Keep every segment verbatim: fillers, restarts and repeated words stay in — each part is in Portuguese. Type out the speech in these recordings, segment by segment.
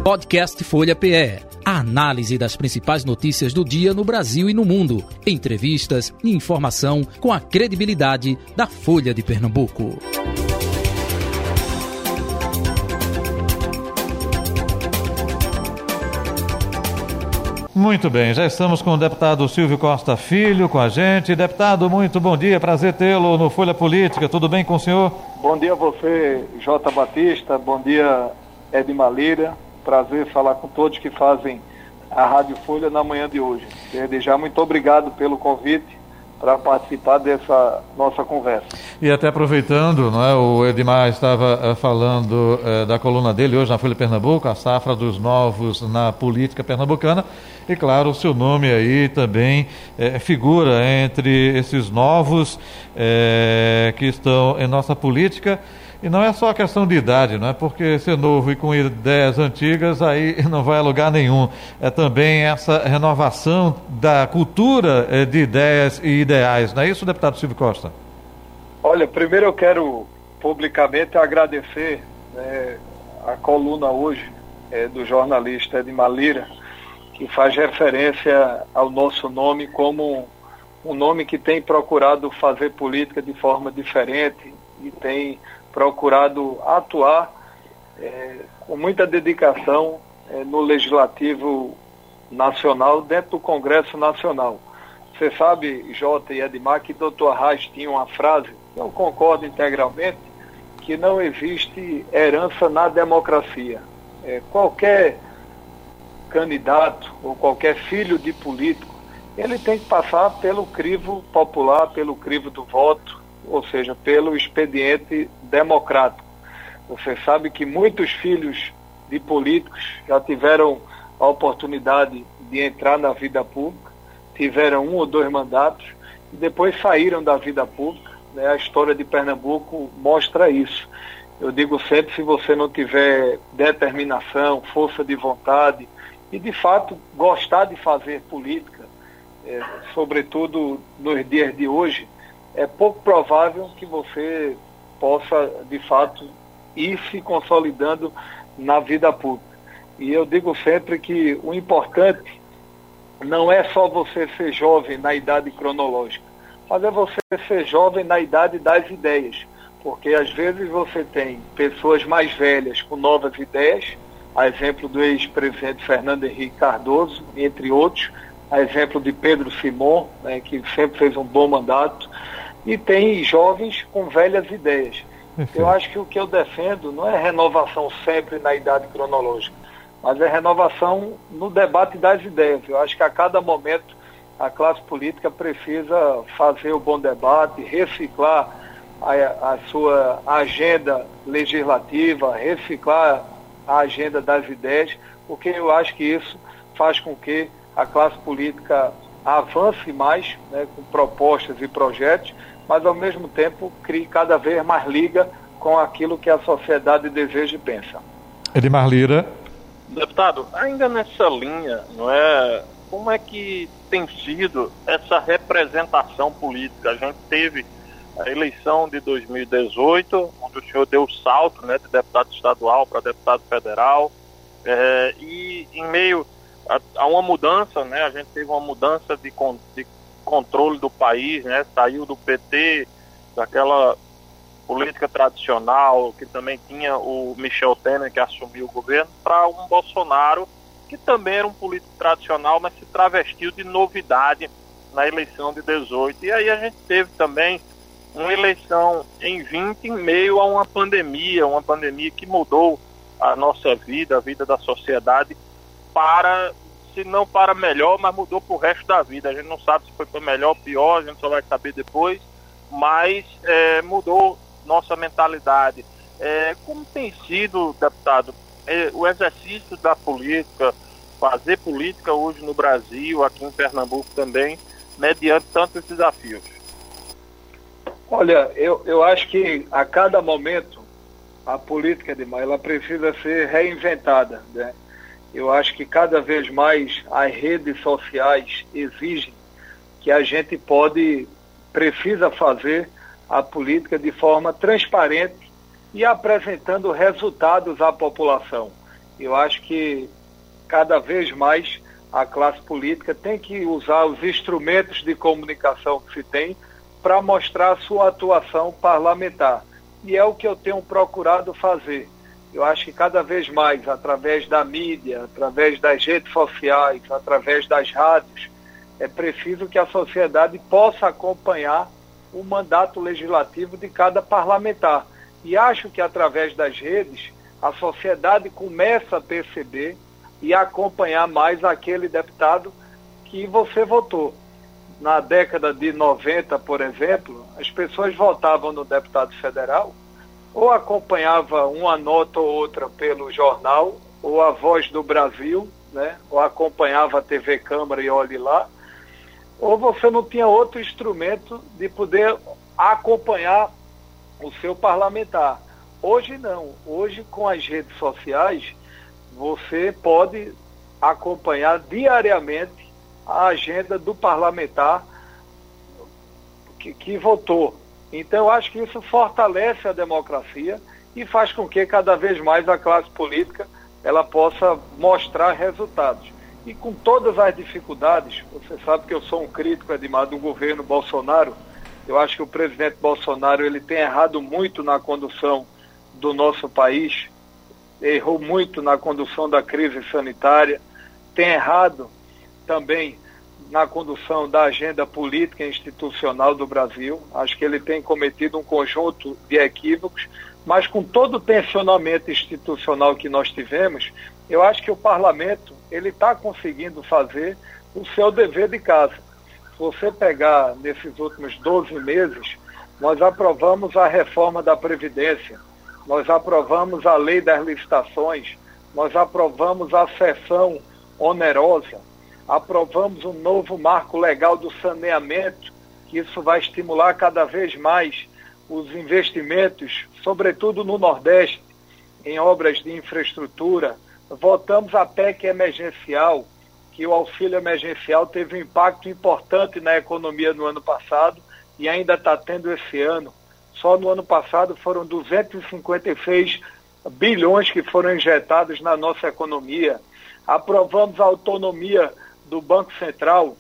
Podcast Folha P E. A análise das principais notícias do dia no Brasil e no mundo. Entrevistas e informação com a credibilidade da Folha de Pernambuco. Muito bem, já estamos com o deputado Silvio Costa Filho com a gente. Deputado, muito bom dia, prazer tê-lo no Folha Política. Tudo bem com o senhor? Bom dia a você, J. Batista. Bom dia, Edmar Lira. Prazer falar com todos que fazem a Rádio Folha na manhã de hoje. Desde já, muito obrigado pelo convite para participar dessa nossa conversa. E até aproveitando, não é, o Edmar estava uh, falando uh, da coluna dele hoje na Folha Pernambuco, a safra dos novos na política pernambucana, e claro, o seu nome aí também uh, figura entre esses novos uh, que estão em nossa política. E não é só a questão de idade, não é? Porque ser novo e com ideias antigas aí não vai a lugar nenhum. É também essa renovação da cultura de ideias e ideais. Não é isso, deputado Silvio Costa? Olha, primeiro eu quero publicamente agradecer né, a coluna hoje é, do jornalista Edmar Lira, que faz referência ao nosso nome como um nome que tem procurado fazer política de forma diferente e tem procurado atuar é, com muita dedicação é, no Legislativo Nacional, dentro do Congresso Nacional. Você sabe, Jota e Edmar, que doutor Arraes tinha uma frase, que eu concordo integralmente, que não existe herança na democracia. É, qualquer candidato ou qualquer filho de político, ele tem que passar pelo crivo popular, pelo crivo do voto, ou seja, pelo expediente democrático. Você sabe que muitos filhos de políticos já tiveram a oportunidade de entrar na vida pública, tiveram um ou dois mandatos e depois saíram da vida pública. Né? A história de Pernambuco mostra isso. Eu digo sempre, se você não tiver determinação, força de vontade e, de fato, gostar de fazer política, é, sobretudo nos dias de hoje, é pouco provável que você possa, de fato, ir se consolidando na vida pública. E eu digo sempre que o importante não é só você ser jovem na idade cronológica, mas é você ser jovem na idade das ideias, porque às vezes você tem pessoas mais velhas com novas ideias, a exemplo do ex-presidente Fernando Henrique Cardoso, entre outros, a exemplo de Pedro Simon, né, que sempre fez um bom mandato, e tem jovens com velhas ideias. Perfeito. Eu acho que o que eu defendo não é renovação sempre na idade cronológica, mas é renovação no debate das ideias. Eu acho que a cada momento a classe política precisa fazer o bom debate, reciclar a, a sua agenda legislativa, reciclar a agenda das ideias, porque eu acho que isso faz com que a classe política avance mais, né, com propostas e projetos, mas ao mesmo tempo crie cada vez mais liga com aquilo que a sociedade deseja e pensa. Edmar Lira. Deputado, ainda nessa linha, não é, como é que tem sido essa representação política? A gente teve a eleição de dois mil e dezoito, onde o senhor deu o salto, né, de deputado estadual para deputado federal, é, e em meio a, a uma mudança, né, a gente teve uma mudança de, de controle do país, né, saiu do P T, daquela política tradicional, que também tinha o Michel Temer, que assumiu o governo, para um Bolsonaro, que também era um político tradicional, mas se travestiu de novidade na eleição de dezoito. E aí a gente teve também uma eleição em vinte, em meio a uma pandemia, uma pandemia que mudou a nossa vida, a vida da sociedade, para, se não para melhor, mas mudou para o resto da vida. A gente não sabe se foi para melhor ou pior, a gente só vai saber depois, mas é, mudou nossa mentalidade. É, como tem sido, deputado, é, o exercício da política, fazer política hoje no Brasil, aqui em Pernambuco também, mediante tantos desafios? Olha, eu, eu acho que a cada momento a política, Edmar, ela precisa ser reinventada, né? Eu acho que cada vez mais as redes sociais exigem que a gente pode, precisa fazer a política de forma transparente e apresentando resultados à população. Eu acho que cada vez mais a classe política tem que usar os instrumentos de comunicação que se tem para mostrar a sua atuação parlamentar. E é o que eu tenho procurado fazer. Eu acho que cada vez mais, através da mídia, através das redes sociais, através das rádios, é preciso que a sociedade possa acompanhar o mandato legislativo de cada parlamentar. E acho que através das redes, a sociedade começa a perceber e acompanhar mais aquele deputado que você votou. Na década de noventa, por exemplo, as pessoas votavam no deputado federal, ou acompanhava uma nota ou outra pelo jornal, ou a Voz do Brasil, né? Ou acompanhava a T V Câmara e Olhe Lá, ou você não tinha outro instrumento de poder acompanhar o seu parlamentar. Hoje não. Hoje, com as redes sociais, você pode acompanhar diariamente a agenda do parlamentar que, que votou. Então, eu acho que isso fortalece a democracia e faz com que cada vez mais a classe política ela possa mostrar resultados. E com todas as dificuldades, você sabe que eu sou um crítico, Edmar, do governo Bolsonaro. Eu acho que o presidente Bolsonaro ele tem errado muito na condução do nosso país, errou muito na condução da crise sanitária, tem errado também na condução da agenda política e institucional do Brasil. Acho que ele tem cometido um conjunto de equívocos, mas com todo o tensionamento institucional que nós tivemos, eu acho que o parlamento ele está conseguindo fazer o seu dever de casa. Se você pegar nesses últimos doze meses, nós aprovamos a reforma da Previdência, nós aprovamos a lei das licitações, nós aprovamos a cessão onerosa, aprovamos um novo marco legal do saneamento, que isso vai estimular cada vez mais os investimentos, sobretudo no Nordeste, em obras de infraestrutura. Votamos a P E C emergencial, que o auxílio emergencial teve um impacto importante na economia no ano passado e ainda está tendo esse ano. Só no ano passado foram duzentos e cinquenta e seis bilhões que foram injetados na nossa economia. Aprovamos a autonomia do Banco Central,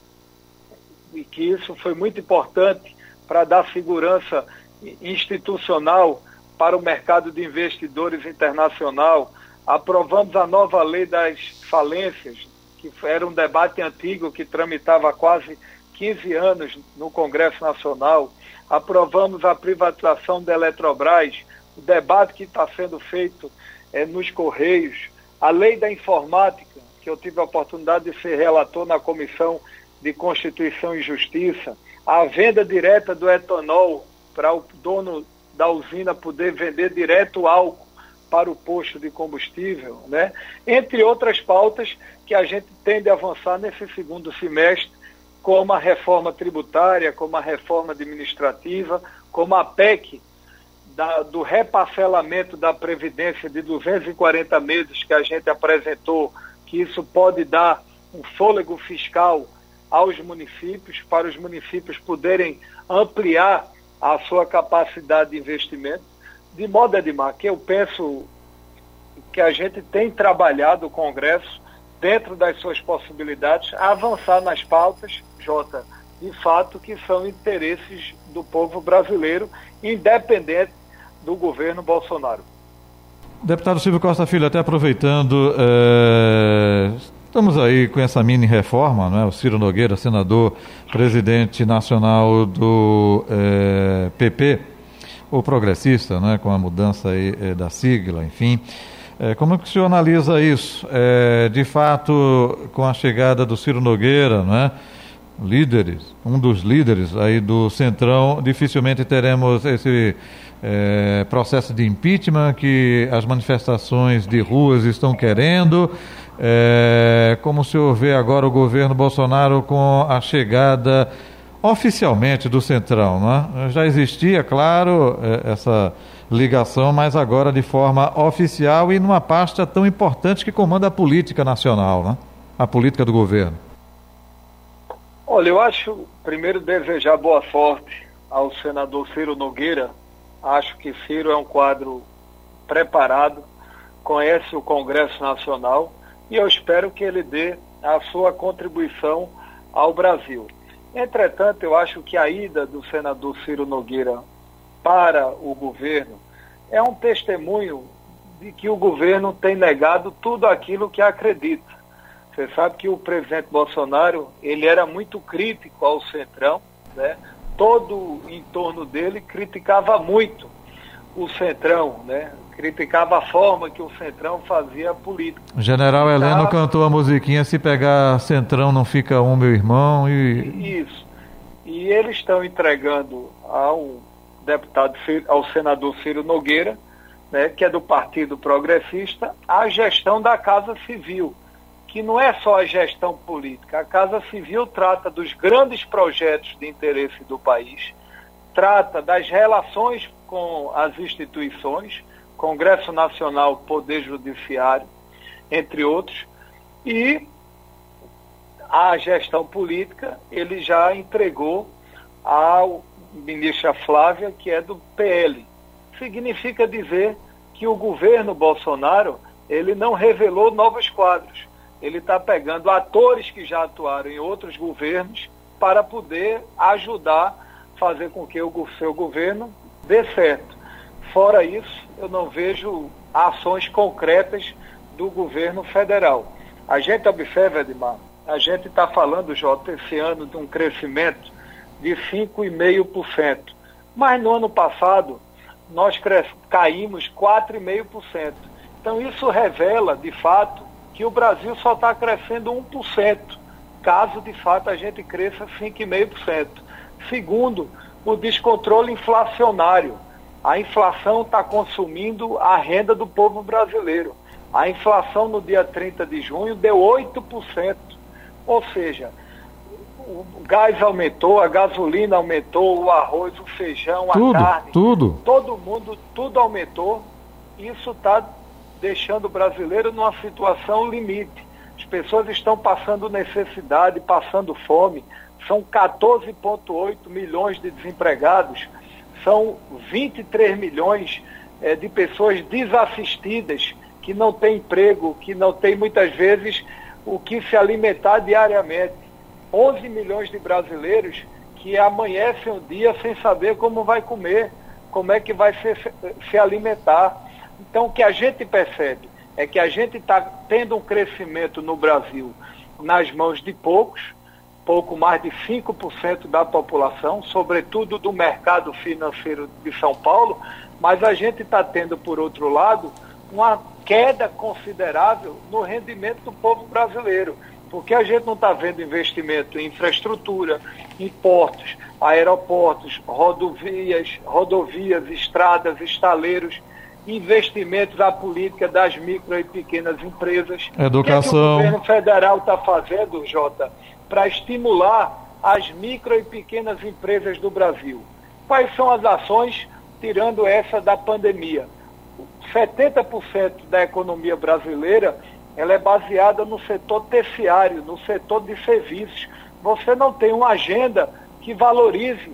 e que isso foi muito importante para dar segurança institucional para o mercado de investidores internacional. Aprovamos a nova lei das falências, que era um debate antigo que tramitava há quase quinze anos no Congresso Nacional. Aprovamos a privatização da Eletrobras, o debate que está sendo feito é, nos Correios, a lei da informática, que eu tive a oportunidade de ser relator na Comissão de Constituição e Justiça, a venda direta do etanol para o dono da usina poder vender direto álcool para o posto de combustível, né? Entre outras pautas que a gente tende a avançar nesse segundo semestre, como a reforma tributária, como a reforma administrativa, como a P E C da, do reparcelamento da Previdência de duzentos e quarenta meses que a gente apresentou, que isso pode dar um fôlego fiscal aos municípios, para os municípios poderem ampliar a sua capacidade de investimento. De modo, Edmar, que eu penso que a gente tem trabalhado o Congresso, dentro das suas possibilidades, a avançar nas pautas, Jota, de fato, que são interesses do povo brasileiro, independente do governo Bolsonaro. Deputado Silvio Costa Filho, até aproveitando, é, estamos aí com essa mini reforma, né? O Ciro Nogueira, senador, presidente nacional do é, P P, o progressista, né? Com a mudança aí, é, da sigla, enfim. É, como é que o senhor analisa isso? É, de fato, com a chegada do Ciro Nogueira, né? Líderes, um dos líderes aí do Centrão, dificilmente teremos esse é, processo de impeachment que as manifestações de ruas estão querendo. É, como o senhor vê agora o governo Bolsonaro com a chegada oficialmente do Centrão, né? Já existia, claro, essa ligação, mas agora de forma oficial e numa pasta tão importante que comanda a política nacional, né? A política do governo. Olha, eu acho, primeiro, desejar boa sorte ao senador Ciro Nogueira. Acho que Ciro é um quadro preparado, conhece o Congresso Nacional e eu espero que ele dê a sua contribuição ao Brasil. Entretanto, eu acho que a ida do senador Ciro Nogueira para o governo é um testemunho de que o governo tem negado tudo aquilo que acredita. Você sabe que o presidente Bolsonaro, ele era muito crítico ao Centrão, né? Todo o entorno dele criticava muito o Centrão, né? Criticava a forma que o Centrão fazia a política. O general Heleno tá... cantou a musiquinha, se pegar Centrão não fica um, meu irmão. E... Isso. E eles estão entregando ao deputado, ao senador Ciro Nogueira, né, que é do Partido Progressista, a gestão da Casa Civil, que não é só a gestão política. A Casa Civil trata dos grandes projetos de interesse do país, trata das relações com as instituições, Congresso Nacional, Poder Judiciário, entre outros, e a gestão política ele já entregou ao ministra Flávia, que é do P L. Significa dizer que o governo Bolsonaro ele não revelou novos quadros. Ele está pegando atores que já atuaram em outros governos para poder ajudar a fazer com que o seu governo dê certo. Fora isso, eu não vejo ações concretas do governo federal. A gente observa, Edmar, a gente está falando, Jota, esse ano de um crescimento de cinco vírgula cinco por cento. Mas no ano passado, nós cres... caímos quatro vírgula cinco por cento. Então isso revela, de fato, que o Brasil só está crescendo um por cento, caso de fato a gente cresça cinco vírgula cinco por cento. Segundo, o descontrole inflacionário. A inflação está consumindo a renda do povo brasileiro. A inflação no dia trinta de junho deu oito por cento. Ou seja, o gás aumentou, a gasolina aumentou, o arroz, o feijão, tudo, a carne. Tudo. Todo mundo, tudo aumentou. Isso está deixando o brasileiro numa situação limite. As pessoas estão passando necessidade, passando fome. São quatorze vírgula oito milhões de desempregados. São vinte e três milhões é, de pessoas desassistidas, que não têm emprego, que não têm muitas vezes o que se alimentar diariamente. onze milhões de brasileiros que amanhecem um dia sem saber como vai comer, como é que vai se, se alimentar. Então, o que a gente percebe é que a gente está tendo um crescimento no Brasil nas mãos de poucos, pouco mais de cinco por cento da população, sobretudo do mercado financeiro de São Paulo, mas a gente está tendo, por outro lado, uma queda considerável no rendimento do povo brasileiro, porque a gente não está vendo investimento em infraestrutura, em portos, aeroportos, rodovias, rodovias, estradas, estaleiros, investimentos na política das micro e pequenas empresas. Educação. O que, é que o governo federal está fazendo, Jota, para estimular as micro e pequenas empresas do Brasil? Quais são as ações, tirando essa da pandemia? setenta por cento da economia brasileira ela é baseada no setor terciário, no setor de serviços. Você não tem uma agenda que valorize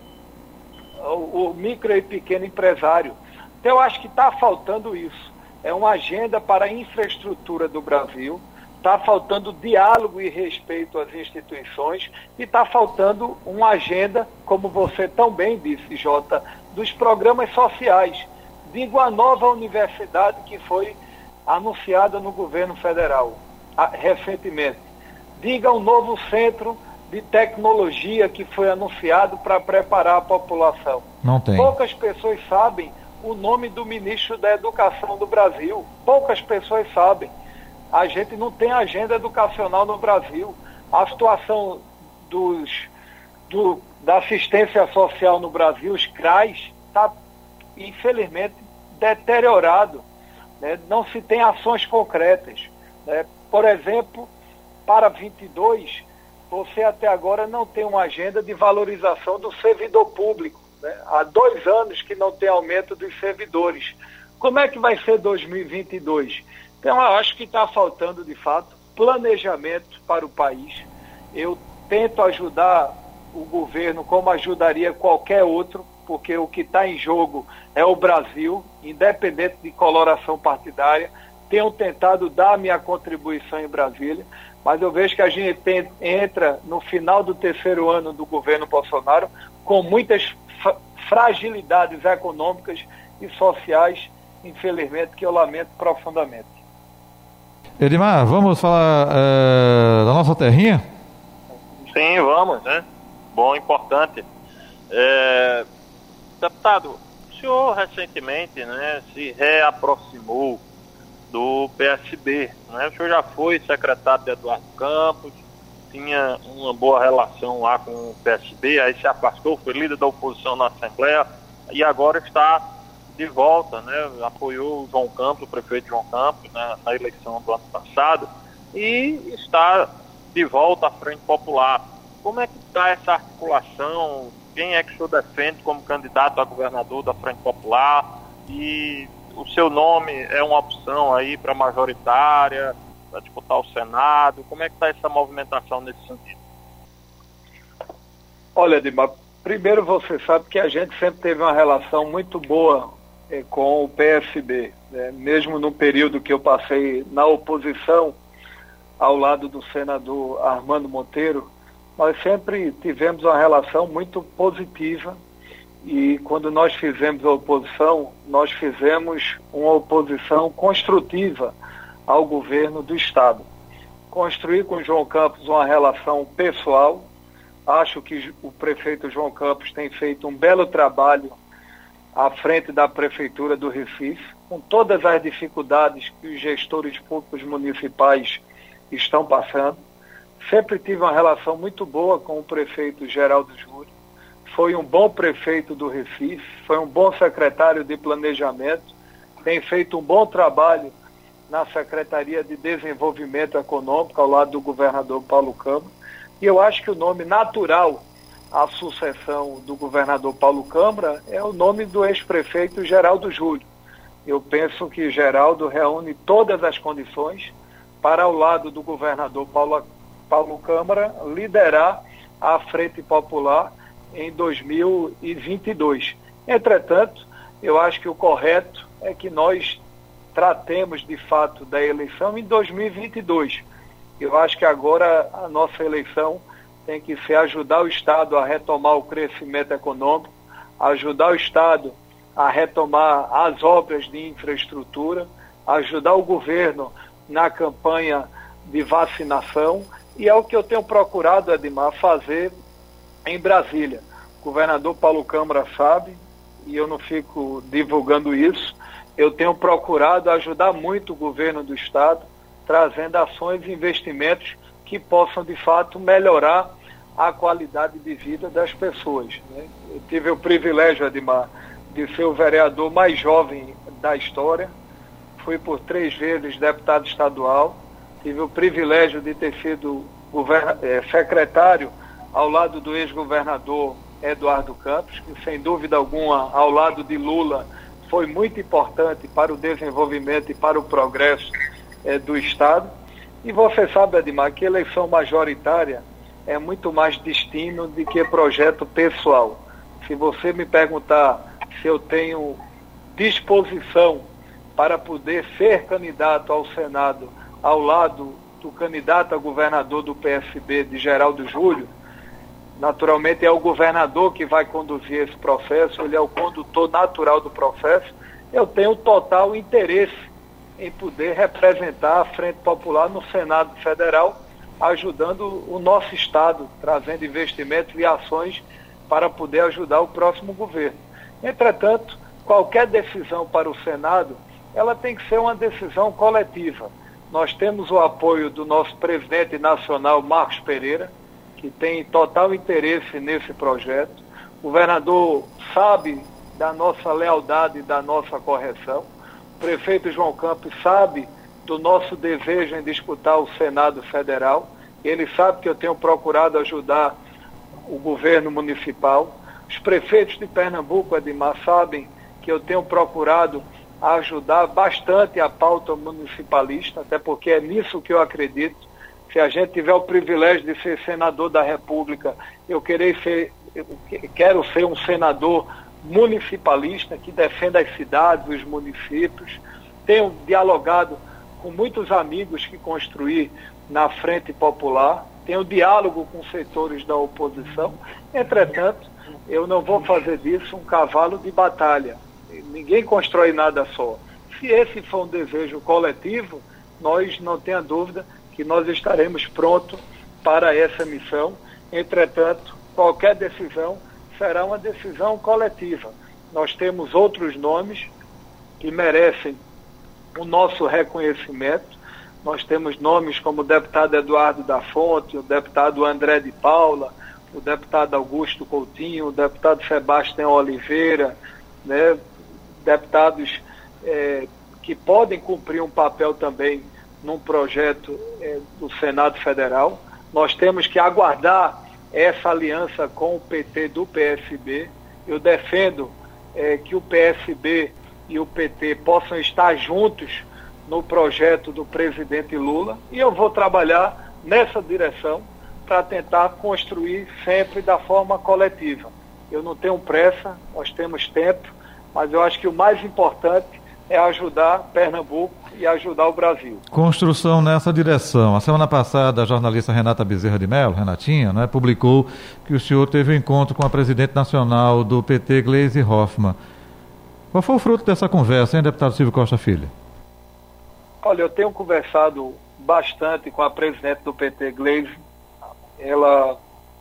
o, o micro e pequeno empresário. Então, eu acho que está faltando isso. É uma agenda para a infraestrutura do Brasil, está faltando diálogo e respeito às instituições e está faltando uma agenda, como você tão bem disse, Jota, dos programas sociais. Digo a nova universidade que foi anunciada no governo federal recentemente. Diga um novo centro de tecnologia que foi anunciado para preparar a população. Não tem. Poucas pessoas sabem o nome do ministro da Educação do Brasil. Poucas pessoas sabem. A gente não tem agenda educacional no Brasil. A situação dos, do, da assistência social no Brasil, os C R A S, está, infelizmente, deteriorado. Né? Não se tem ações concretas. Né? Por exemplo, para vinte e dois, você até agora não tem uma agenda de valorização do servidor público. Né? Há dois anos que não tem aumento dos servidores. Como é que vai ser dois mil e vinte e dois? Então, eu acho que está faltando, de fato, planejamento para o país. Eu tento ajudar o governo como ajudaria qualquer outro, porque o que está em jogo é o Brasil, independente de coloração partidária. tenho tentado dar minha contribuição em Brasília, mas eu vejo que a gente tem, entra no final do terceiro ano do governo Bolsonaro com muitas fragilidades econômicas e sociais, infelizmente, que eu lamento profundamente. Edmar, vamos falar uh, da nossa terrinha? Sim, vamos, né? Bom, importante. É, deputado, o senhor recentemente, né, se reaproximou do P S B, né? O senhor já foi secretário de Eduardo Campos, tinha uma boa relação lá com o P S B, aí se afastou, foi líder da oposição na Assembleia e agora está de volta, né? Apoiou o João Campos, o prefeito João Campos, né, na eleição do ano passado e está de volta à Frente Popular. Como é que está essa articulação? Quem é que o senhor defende como candidato a governador da Frente Popular? E o seu nome é uma opção aí para majoritária, para disputar o Senado? Como é que está essa movimentação nesse sentido? Olha, Edmar, primeiro você sabe que a gente sempre teve uma relação muito boa eh, com o P S B, né? Mesmo no período que eu passei na oposição, ao lado do senador Armando Monteiro, nós sempre tivemos uma relação muito positiva. E quando nós fizemos a oposição, nós fizemos uma oposição construtiva ao governo do Estado. Construí com o João Campos uma relação pessoal. Acho que o prefeito João Campos tem feito um belo trabalho à frente da Prefeitura do Recife, com todas as dificuldades que os gestores públicos municipais estão passando. Sempre tive uma relação muito boa com o prefeito Geraldo Júlio. Foi um bom prefeito do Recife, foi um bom secretário de planejamento, tem feito um bom trabalho na Secretaria de Desenvolvimento Econômico, ao lado do governador Paulo Câmara. E eu acho que o nome natural à sucessão do governador Paulo Câmara é o nome do ex-prefeito Geraldo Júlio. Eu penso que Geraldo reúne todas as condições para, ao lado do governador Paulo, Paulo Câmara, liderar a Frente Popular em dois mil e vinte e dois. Entretanto, eu acho que o correto é que nós tratemos de fato da eleição em dois mil e vinte e dois. Eu acho que agora a nossa eleição tem que ser ajudar o Estado a retomar o crescimento econômico, ajudar o Estado a retomar as obras de infraestrutura, ajudar o governo na campanha de vacinação, e é o que eu tenho procurado, Edmar, fazer em Brasília. O governador Paulo Câmara sabe, e eu não fico divulgando isso, eu tenho procurado ajudar muito o governo do Estado, trazendo ações e investimentos que possam, de fato, melhorar a qualidade de vida das pessoas, né? Eu tive o privilégio, Edmar, de ser o vereador mais jovem da história, fui por três vezes deputado estadual, tive o privilégio de ter sido govern- eh, secretário ao lado do ex-governador Eduardo Campos, que sem dúvida alguma, ao lado de Lula, foi muito importante para o desenvolvimento e para o progresso eh, do Estado. E você sabe, Edmar, que eleição majoritária é muito mais destino do que projeto pessoal. Se você me perguntar se eu tenho disposição para poder ser candidato ao Senado ao lado do candidato a governador do P S B, de Geraldo Júlio, naturalmente é o governador que vai conduzir esse processo, ele é o condutor natural do processo. Eu tenho total interesse em poder representar a Frente Popular no Senado Federal, ajudando o nosso Estado, trazendo investimentos e ações para poder ajudar o próximo governo. Entretanto, qualquer decisão para o Senado, ela tem que ser uma decisão coletiva. Nós temos o apoio do nosso presidente nacional, Marcos Pereira, que tem total interesse nesse projeto. O governador sabe da nossa lealdade e da nossa correção. O prefeito João Campos sabe do nosso desejo em disputar o Senado Federal. Ele sabe que eu tenho procurado ajudar o governo municipal. Os prefeitos de Pernambuco, Edmar, sabem que eu tenho procurado ajudar bastante a pauta municipalista, até porque é nisso que eu acredito. Se a gente tiver o privilégio de ser senador da República, eu, querer ser, eu quero ser um senador municipalista que defenda as cidades, os municípios. Tenho dialogado com muitos amigos que construí na Frente Popular, tenho diálogo com setores da oposição. Entretanto, eu não vou fazer disso um cavalo de batalha. Ninguém constrói nada só. Se esse for um desejo coletivo, nós não tenha dúvida que nós estaremos prontos para essa missão. Entretanto, qualquer decisão será uma decisão coletiva. Nós temos outros nomes que merecem o nosso reconhecimento. Nós temos nomes como o deputado Eduardo da Fonte, o deputado André de Paula, o deputado Augusto Coutinho, o deputado Sebastião Oliveira, né, deputados é, que podem cumprir um papel também num projeto é, do Senado Federal. Nós temos que aguardar essa aliança com o P T do P S B. Eu defendo é, que o P S B e o P T possam estar juntos no projeto do presidente Lula, e eu vou trabalhar nessa direção para tentar construir sempre da forma coletiva. Eu não tenho pressa, nós temos tempo, mas eu acho que o mais importante é ajudar Pernambuco e ajudar o Brasil. Construção nessa direção. A semana passada, a jornalista Renata Bezerra de Mello, Renatinha, né, publicou que o senhor teve um encontro com a presidente nacional do P T, Gleisi Hoffmann. Qual foi o fruto dessa conversa, hein, deputado Silvio Costa Filho? Olha, eu tenho conversado bastante com a presidente do P T, Gleisi. Ela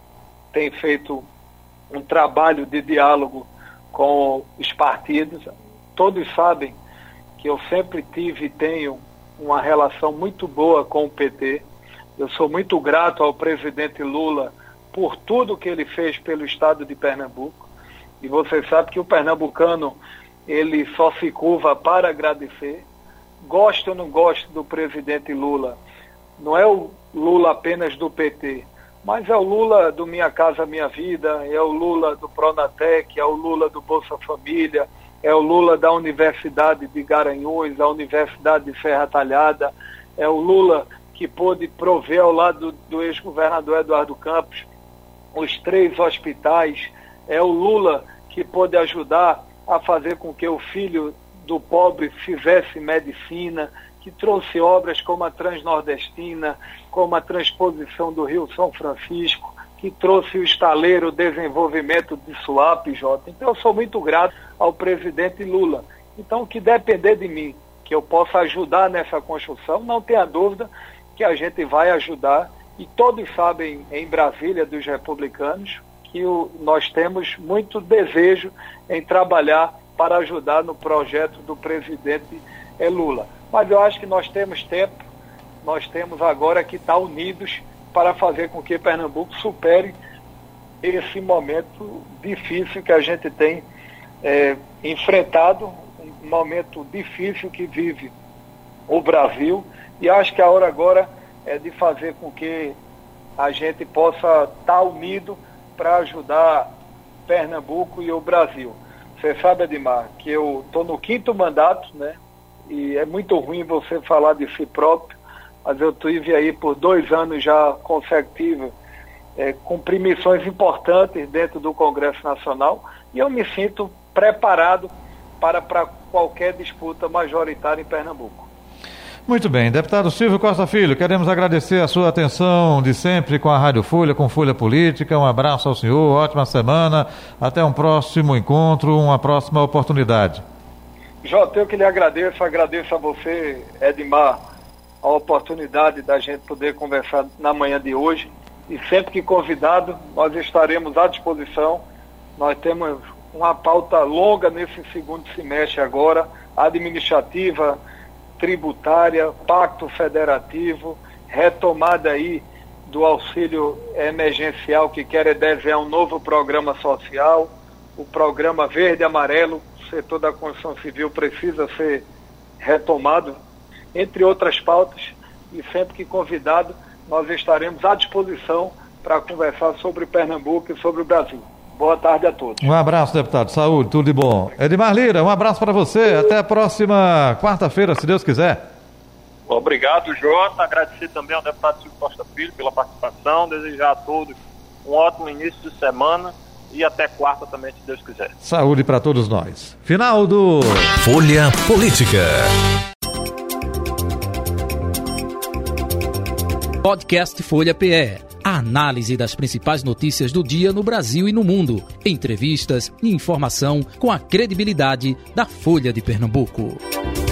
tem feito um trabalho de diálogo com os partidos. Todos sabem que eu sempre tive e tenho uma relação muito boa com o P T. Eu sou muito grato ao presidente Lula por tudo que ele fez pelo estado de Pernambuco. E você sabe que o pernambucano, ele só se curva para agradecer. Gosto ou não gosto do presidente Lula, não é o Lula apenas do P T, mas é o Lula do Minha Casa Minha Vida, é o Lula do Pronatec, é o Lula do Bolsa Família, é o Lula da Universidade de Garanhuns, da Universidade de Serra Talhada, é o Lula que pôde prover ao lado do, do ex-governador Eduardo Campos os três hospitais, é o Lula que pôde ajudar a fazer com que o filho do pobre fizesse medicina, que trouxe obras como a Transnordestina, como a transposição do Rio São Francisco, que trouxe o estaleiro, o desenvolvimento de Suape, Jota. Então eu sou muito grato ao presidente Lula. Então o que depender de mim, que eu possa ajudar nessa construção, não tenha dúvida que a gente vai ajudar. E todos sabem em Brasília, dos republicanos, que o, nós temos muito desejo em trabalhar para ajudar no projeto do presidente é, Lula. Mas eu acho que nós temos tempo, nós temos agora que estar unidos para fazer com que Pernambuco supere esse momento difícil que a gente tem é, enfrentado, um momento difícil que vive o Brasil, e acho que a hora agora é de fazer com que a gente possa estar unido para ajudar Pernambuco e o Brasil. Você sabe, Edmar, que eu estou no quinto mandato, né? E é muito ruim você falar de si próprio, mas eu estive aí por dois anos já consecutivos, é, cumpri missões importantes dentro do Congresso Nacional, e eu me sinto preparado para, para qualquer disputa majoritária em Pernambuco. Muito bem, deputado Silvio Costa Filho, queremos agradecer a sua atenção de sempre com a Rádio Folha, com Folha Política. Um abraço ao senhor, ótima semana, até um próximo encontro, uma próxima oportunidade. Jota, eu que lhe agradeço, agradeço a você, Edmar, a oportunidade da gente poder conversar na manhã de hoje, e sempre que convidado, nós estaremos à disposição. Nós temos uma pauta longa nesse segundo semestre agora, administrativa, tributária, pacto federativo, retomada aí do auxílio emergencial, que quer desenhar um novo programa social, o programa verde e amarelo, o setor da construção civil precisa ser retomado, entre outras pautas, e sempre que convidado, nós estaremos à disposição para conversar sobre Pernambuco e sobre o Brasil. Boa tarde a todos. Um abraço, deputado. Saúde, tudo de bom. Edmar Lira, um abraço para você. Até a próxima quarta-feira, se Deus quiser. Obrigado, Jota. Agradecer também ao deputado Silvio Costa Filho pela participação. Desejar a todos um ótimo início de semana e até quarta também, se Deus quiser. Saúde para todos nós. Final do Folha Política. Podcast Folha P E. A análise das principais notícias do dia no Brasil e no mundo. Entrevistas e informação com a credibilidade da Folha de Pernambuco.